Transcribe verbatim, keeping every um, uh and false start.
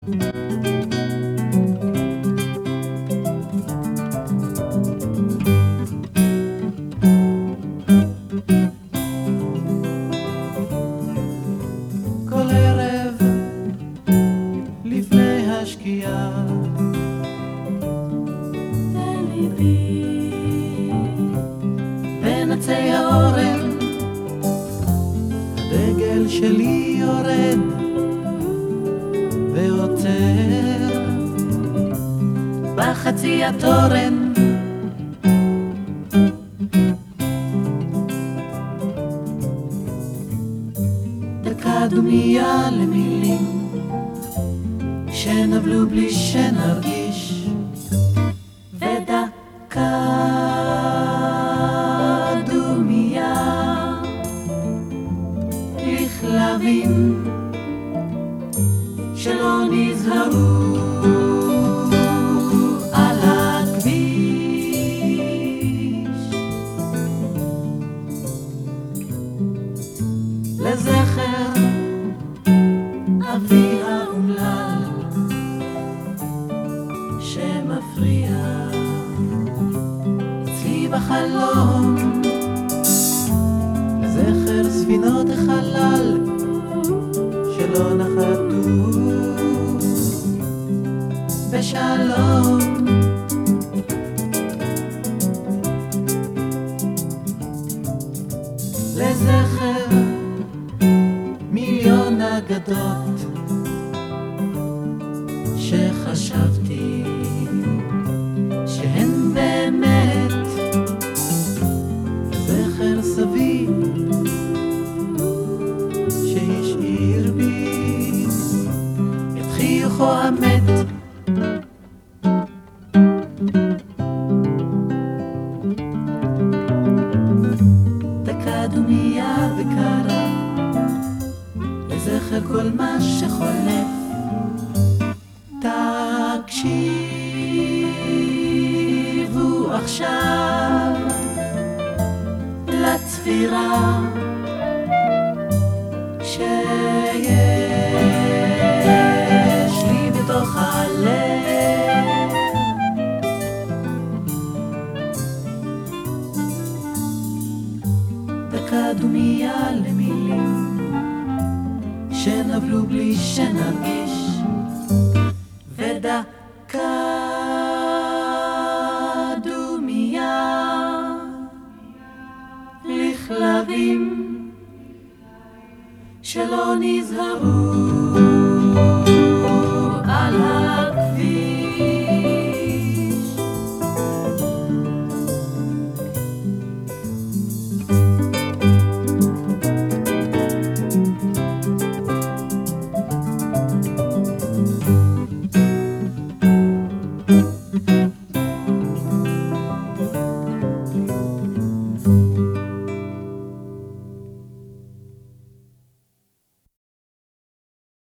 כל ערב לפני השקיעה בליבי בין עצי האורן הדגל שלי יורד ועוצר בחצי התורן דקה דומיה למילים שנבלו בלי שנרגיש ודקה דומיה לכלבים שלא נזהרו על הכביש לזכר אבי האומלל שמפריע אצלי בחלום לזכר ספינות החלל שלא נחתו בשלום לזכר מיליון אגדות שחשבתי שהן באמת זכר סבי שהשאיר בי את חיוכו המת דקה דומיה וקרה לזכר כל מה שחולף תקשיבו עכשיו לצפירה שיש לי בתוך הלב דקה דומיה למילים שנבלו בלי שנרגיש ודקה